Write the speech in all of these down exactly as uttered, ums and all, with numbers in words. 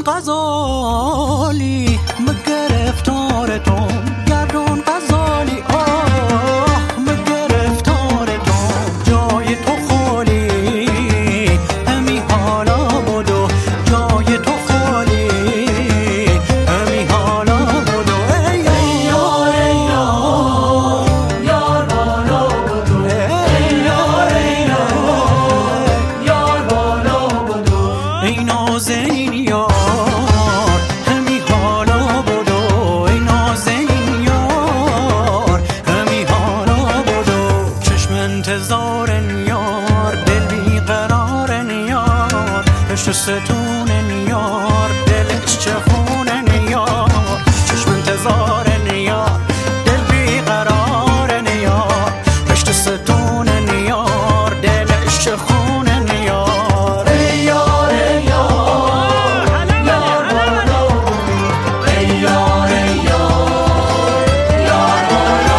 غزالی مگرفتار تو گردون غزالی آه مگرفتار تو جای تو خالی همی حالا بدو جای تو خالی همی حالا بدو ای یار ای یار یار بالا بدو ای یار ای یار یار بالا بدو ای نازنین یار همی حالا بدو ای نازنین یار همی حالا بدو چشم انتظارن یار دل بیقرارن یار عشق ستونن یار دلش چخونن یار چشم انتظارن یار دل بیقرارن یار عشق ستونن یار دلش چخونن یار ای یار ای یار یار بالا ای یار ای یار یار بالا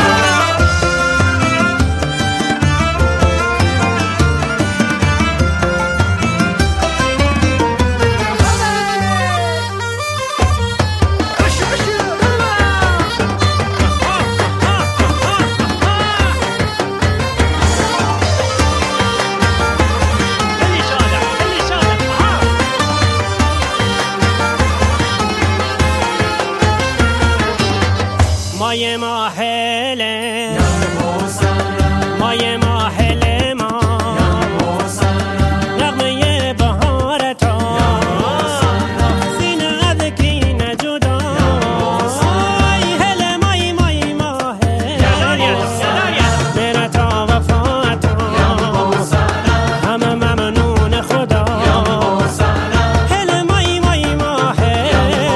مای ماهله مای ماهله ما نغمه بهار تو سینه از کینه جدا ای هله مای مای ماهله میره تا وفا تو همه ممنون خدا هله مای مای ماهله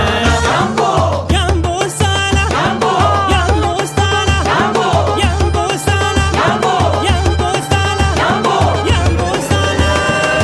یمبو سالا یمبو سالا یمبو سالا یمبو سالا یمبو سالا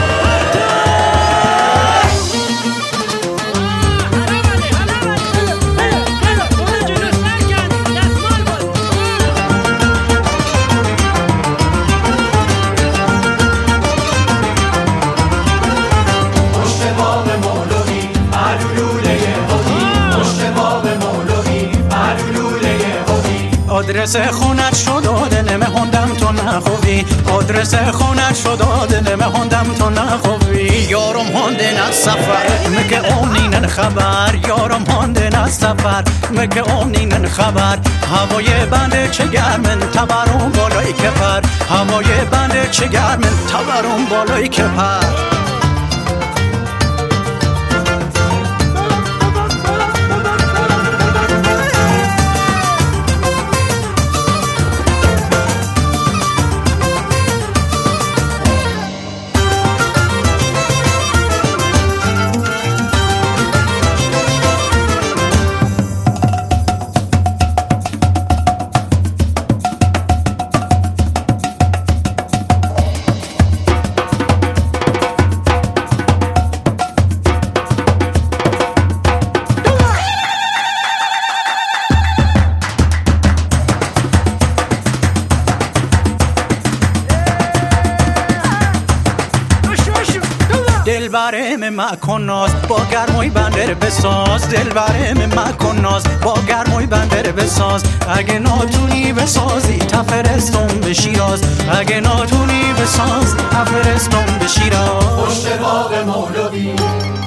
پشت باب مولوی علولوله هوی پشت باب مولوی علولوله هوی آدرس خونت شد دلم هندم تو نخوبی آدرس خونت شد دلم هندم تو نخوبی یارم هندن از سفر مگه اونینن خبر یارم هندن از سفر مگه اونینن خبر هوای بنده چه گرمن تبرون بالای کفر هوای بنده چه گرمن تبرون بالای کفر دل برم مکن ناز با گرمای بندر بساز دل برم مکن ناز با گرمای بندر بساز اگه ناتونی بسازی تفرستم به شیراز اگه ناتونی بساز تفرستم به شیراز پشت باغ مولوی